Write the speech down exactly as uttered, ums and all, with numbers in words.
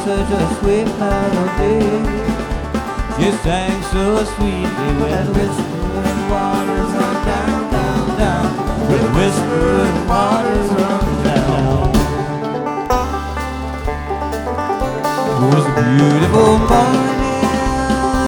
such a sweet melody. She sang so sweetly when whispering waters are down, down, down. With whispering waters